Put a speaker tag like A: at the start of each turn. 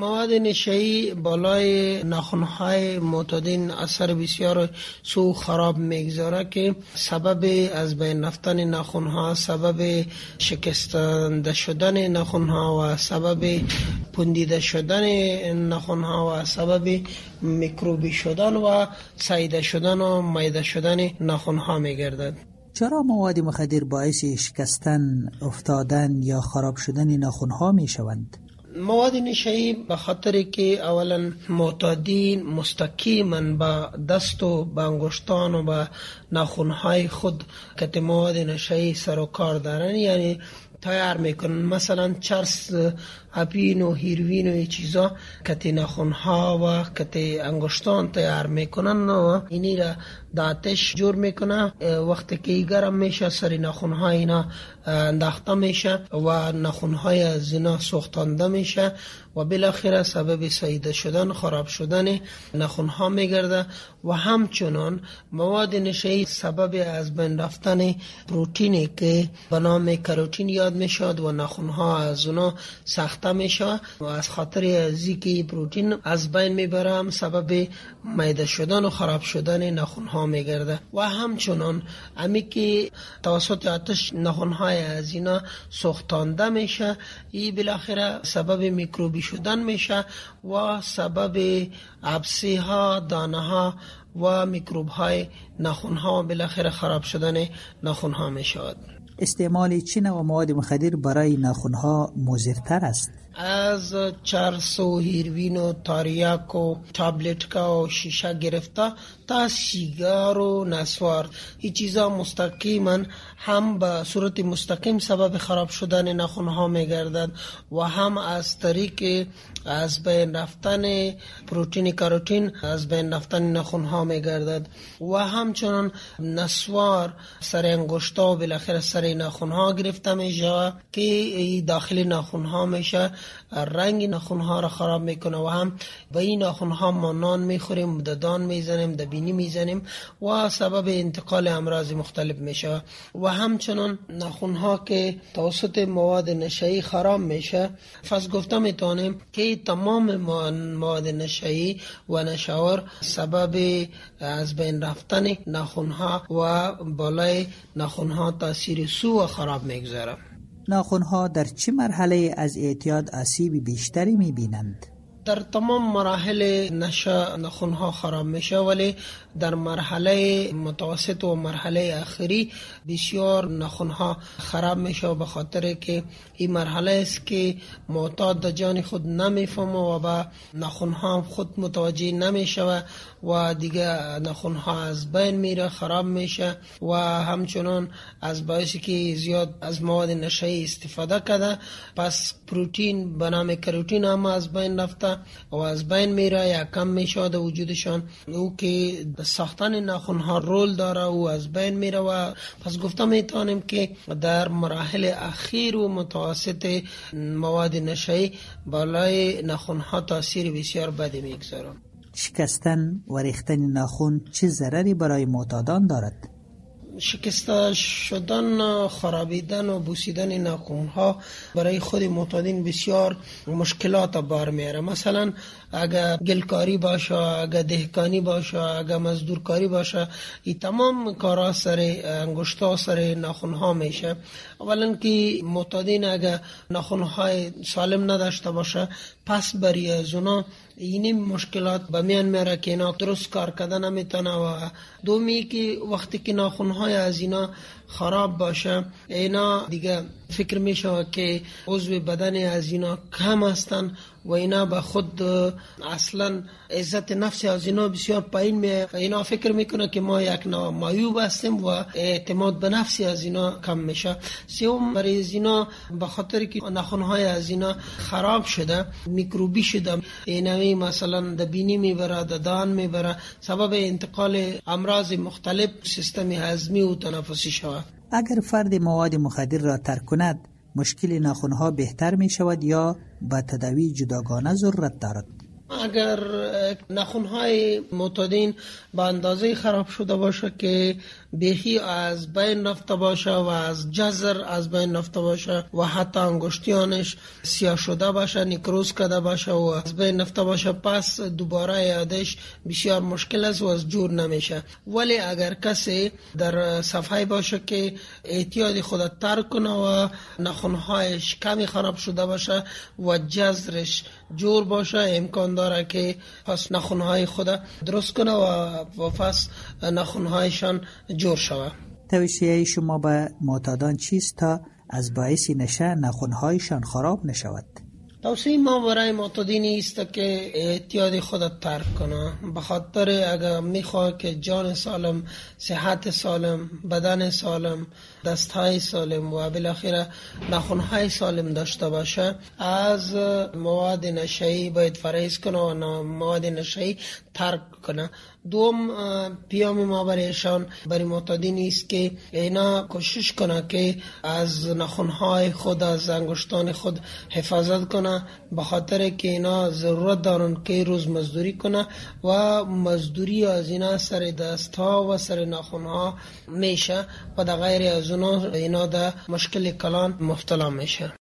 A: مواد نشه‌ای بالای ناخن‌های معتادین اثر بسیار سو خراب میگذاره که سبب از بین رفتن ناخن‌ها، سبب شکستنده شدن ناخن‌ها و سبب پوندیده شدن ناخن‌ها و سبب میکروبی شدن و ساییده شدن و مایده شدن ناخن‌ها میگردد.
B: چرا مواد مخدر باعث شکستن، افتادن یا خراب شدن ناخن‌ها میشوند؟
A: مواد نشه‌ای به خاطر که اولا معتادین مستقیما با دست و با انگشتان و با ناخن‌های خود که مواد نشه‌ای سر و کار دارن، یعنی تیار میکنن. مثلا چرس، اپین و هیروین و این چیزا که ناخن‌ها و که انگشتان تیار میکنن و اینی را داتش جور میکنه. وقتی که گرم میشه سر ناخن‌های اینا انداخته میشه و ناخن‌های از اینا سوختانده میشه و بالاخره سبب ساییده شدن، خراب شدن ناخن‌ها میگرده. و همچنان مواد نشه‌ای سبب از بین رفتن پروتئینی که به نام کاروتین یاد میشد و ناخن‌ها از اونا ساخته میشه و از خاطر ازی که پروتئین از بین میبره سبب مایده شدن و خراب شدن ناخن‌ها میگرده. و همچنان امی که توسط آتش ناخن‌های از اینا سوختانده میشه، این بالاخره سبب میکروبی شدن میشه و سبب عبسه ها، دانه ها و میکروب های ناخن ها و بالاخره خراب شدن ناخن ها میشود.
B: استعمال چه نوع مواد مخدر برای ناخن ها مضرتر است؟
A: از چرس و هیروین و تاریاک و تابلت و شیشه گرفته تا سیگار و نسوار، این چیزا مستقیما هم به صورت مستقیم سبب خراب شدن ناخن‌ها میگردد و هم از طریق از بین رفتن پروتئین کاروتین از بین رفتن ناخن‌ها میگردد. و همچنان نسوار سر انگشتا و بالاخره سر ناخن‌ها گرفته میشه که داخل ناخن‌ها میشه، رنگ ناخن‌ها را خراب میکنه و هم به این ناخن‌ها ما نان میخوریم، ددان میزنیم، دبینی میزنیم و سبب انتقال امراض مختلف میشه. و همچنان ناخن‌ها که توسط مواد نشه‌ای خراب میشه، پس گفته میتونیم که تمام مواد نشه‌ای و نشاور سبب از بین رفتن ناخن‌ها و بالای ناخن‌ها تاثیر سو و خراب میگذاره.
B: ناخن‌ها در چه مرحله از اعتیاد آسیب بیشتری می‌بینند؟
A: در تمام مراحل نشه ناخن‌ها خراب میشه، ولی در مرحله متوسط و مرحله آخری بسیار ناخن‌ها خراب میشه و به خاطر که این مرحله است که معتاد جان خود نمیفهمه و با ناخن‌ها خود متوجه نمیشه و دیگه ناخن‌ها از بین میره، خراب میشه و همچنان از باعثی که زیاد از مواد نشه‌ای استفاده کرده، پس پروتئین به نام کاروتین هم از بین رفته و از بین میره یا کم میشه در وجودشان، او که ساختن ناخن‌ها رول داره و از بین میره. و پس گفتم میتونیم که در مراحل اخیر و متوسط مواد نشه‌ای بالای ناخن‌ها تاثیر بسیار بدی میگذاره.
B: شکستن و ریختن ناخن چه ضرری برای معتادان دارد؟
A: شکسته شدن، خرابیدن و بوسیدن ناخن‌ها برای خود معتادین بسیار مشکلات بار میاره. مثلا اگر گلکاری باشه، اگر دهکانی باشه، اگر مزدورکاری باشه، این تمام کارا سر انگشتا سر ناخن‌ها میشه. اولا که معتادین اگر ناخن‌های سالم نداشته باشه، پس برای از اونا این مشکلات به میان میاره که اینا درست کار کردن نمیتونه. و دومی که وقتی که ناخن‌های از اینا خراب باشه، اینا دیگه فکر میشه که عضو بدن از اینا کم هستن و اینا به خود اصلا عزت نفس از اینا بسیار پایین میه. اینا فکر میکنه که ما یک نامعیوب هستیم و اعتماد به نفس از اینا کم میشه. سوم برای اینا به خاطر که ناخن‌های از اینا خراب شده، میکروبی شده، اینمی مثلا دبینی میبره، ددان میبره، سبب انتقال امراض مختلف سیستم هضمی و تنفسی شود.
B: اگر فرد مواد مخدر را ترک کند، مشکل ناخن‌ها بهتر می شود یا با تداوی جداگانه ضرورت دارد؟
A: اگر ناخن‌های معتادین به اندازه خراب شده باشه که بیخی از بین رفته باشه و از جزر از بین رفته باشه و حتی انگشتیانش سیاه شده باشه، نیکروز کرده باشه و از بین رفته باشه، پس دوباره یادش بسیار مشکل است و از جور نمیشه. ولی اگر کسی در صفحه باشه که اعتیاد خود ترک کنه و ناخن‌هایش کمی خراب شده باشه و جزرش جور باشه، امکان داره که پس ناخن‌های خود درست کنه و پس ناخن‌هایشان جور شود.
B: توصیه شما به معتادان چیست تا از باعث نشه ناخن‌هایشان خراب نشود؟
A: توصیه ما برای معتادین است که اعتیاد خود ترک کنه، به خاطر اگر میخواد که جان سالم، صحت سالم، بدن سالم، دستهای سالم و بالاخره ناخن‌های سالم داشته باشه، از مواد نشه‌ای باید پرهیز کنه و مواد نشه‌ای ترک کنه. دوم پیام ما برایشان برای معتادین است که اینا کوشش کنه که از ناخن‌های خود، از انگشتان خود حفاظت کنه، به خاطر که اینا ضرورت دارن که روز مزدوری کنه و مزدوری از اینا سر دست ها و سر ناخن ها میشه و در غیر از اینا در مشکل کلان مبتلا میشه.